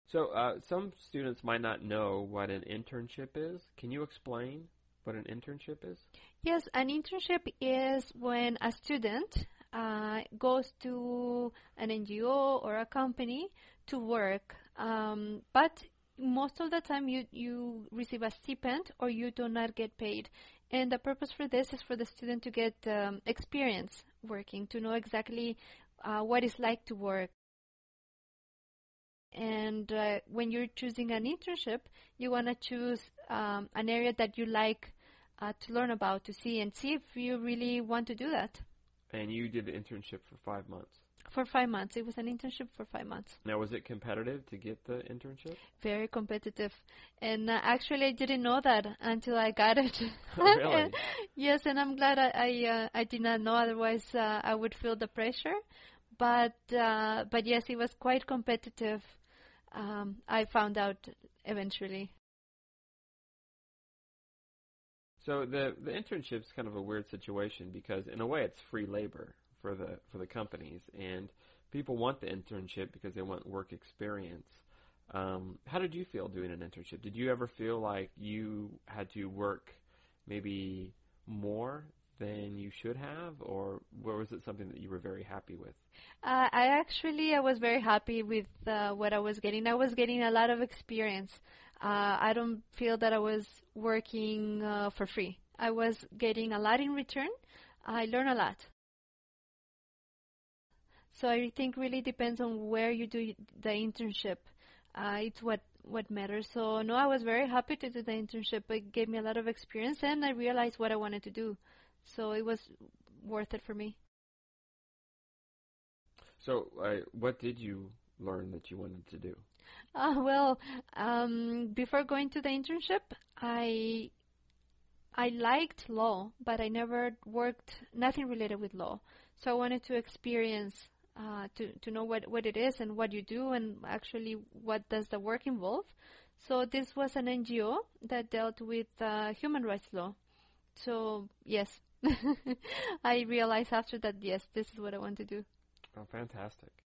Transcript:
So some students might not know what an internship is. Can you explain what an internship is? Yes, an internship is when a student goes to an NGO or a company to work, but most of the time you receive a stipend or you do not get paid. And the purpose for this is for the student to get experience working, to know exactly what it's like to work. And when you're choosing an internship, you want to choose an area that you like to learn about, to see, and see if you really want to do that. And you did the internship for 5 months. For 5 months. It was an internship for 5 months. Now, was it competitive to get the internship? Very competitive. And actually, I didn't know that until I got it. Really? Yes, and I'm glad I did not know. Otherwise, I would feel the pressure. But yes, it was quite competitive. I found out eventually. So the internship's kind of a weird situation because in a way it's free labor for the companies, and people want the internship because they want work experience. How did you feel doing an internship? Did you ever feel like you had to work maybe more than you should have, or was it something that you were very happy with? I was very happy with what I was getting. I was getting a lot of experience. I don't feel that I was working for free. I was getting a lot in return. I learned a lot. So I think really depends on where you do the internship. It's what matters. So no, I was very happy to do the internship. It gave me a lot of experience, and I realized what I wanted to do. So it was worth it for me. So what did you learn that you wanted to do? Before going to the internship, I liked law, but I never worked nothing related with law. So I wanted to experience, to know what it is and what you do, and actually what does the work involve. So this was an NGO that dealt with human rights law. So yes, I realized after that, yes, this is what I want to do. Oh, fantastic.